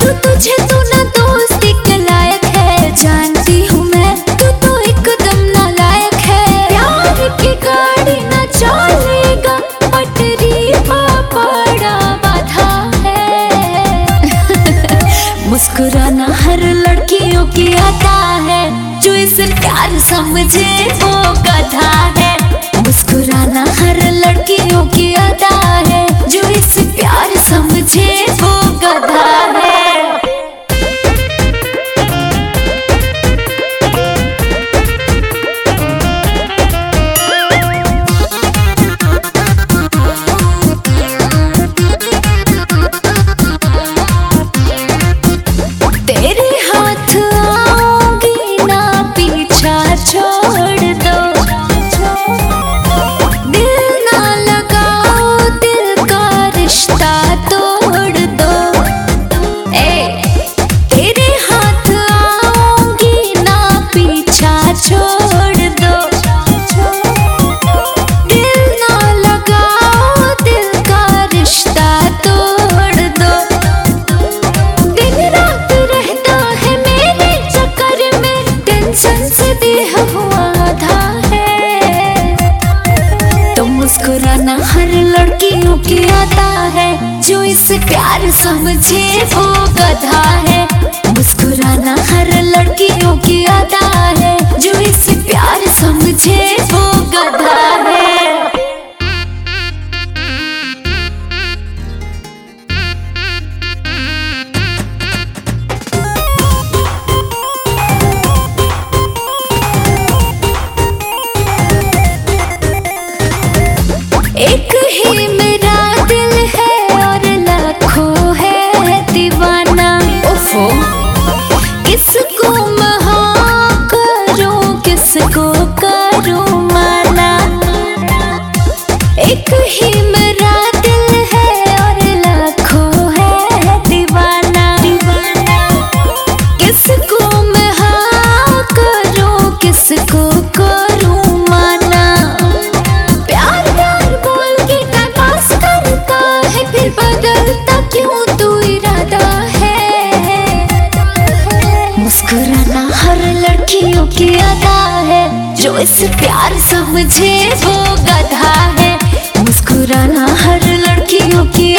तू तुझे तू ना दोस्ती के लायक है, जानती हूँ मैं तू तो एकदम नालायक है। प्यार की गाड़ी ना चलेगा, पटरी पर पड़ा बाधा है। मुस्कुराना हर लड़कियों की आता है, जो इसे प्यार समझे वो गधा है। मुस्कुराना हर लड़कियों की अदा है, जो इसे प्यार समझे वो गधा है। तेरे हाथ आऊंगी ना, पीछा छोड़ दो। दिल ना लगाओ, दिल का रिश्ता तोड़ दो। तेरे हाथ आऊंगी ना, पीछा छोड़ दो। दिल ना लगाओ, दिल का रिश्ता तोड़ दो। दिन रात रहता है मेरे चक्कर में, टेंशन से देह हुआ आधा है। तो मुस्कुराना हर लड़कियों की आता है, जो इसे प्यार समझे वो गधा है। मुस्कुराना हर लड़कियों की आता है, जो इसे प्यार समझे वो गधा है। एक ही मेरा दिल है और लाखों है दीवाना। ओफो, किसको महा करूं, किसको करूं माना। एक ही मेरा दिल है और लाखों है दीवाना। किसको महा करूं, किसको करूं माना। प्यार प्यार बोल के टाइम पास करता है, फिर बदलता क्यों तू इरादा है। मुस्कुराना हर लड़कियों की अदा है, जो इसे प्यार समझे वो गधा है। मुस्कुराना हर लड़कियों की